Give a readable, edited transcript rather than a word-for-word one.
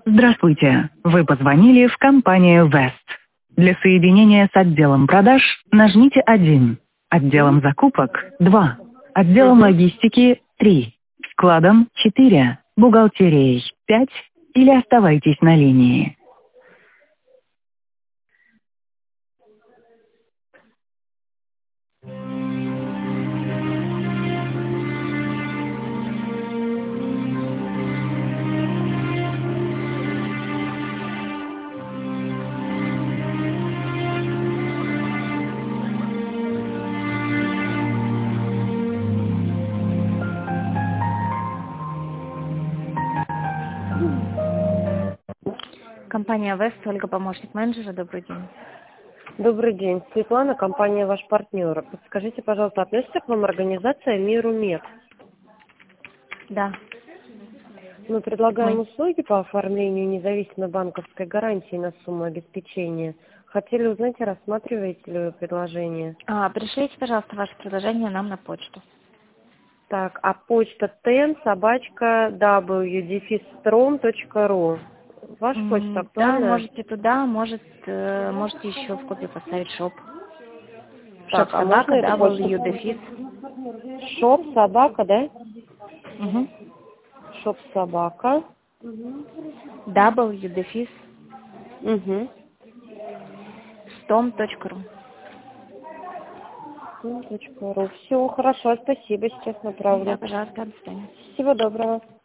Здравствуйте. Вы позвонили в компанию West. Для соединения с отделом продаж нажмите 1, отделом закупок 2, отделом логистики 3, складом 4, бухгалтерией 5 или оставайтесь на линии. Компания West, Ольга, помощник менеджера. Добрый день. Добрый день. Светлана, компания «Ваш партнер». Подскажите, пожалуйста, относится к вам организация «Миру Мед»? Да. Мы предлагаем Мы- услуги по оформлению независимой банковской гарантии на сумму обеспечения. Хотели узнать, рассматриваете ли вы предложение? Пришлите, пожалуйста, ваше предложение нам на почту. Так, а почта ten@w-strom.ru. Ваша почта Да, актуальна? можете туда, можете еще в копию поставить шоп. Так, а можно Шоп-собака, эту почту? W-дефис. Шоп собака, да? Угу. Шоп собака. W-дефис. Угу. Stom.ru. Все, хорошо, спасибо, сейчас направлю. Да, пожалуйста, до свидания. Всего доброго.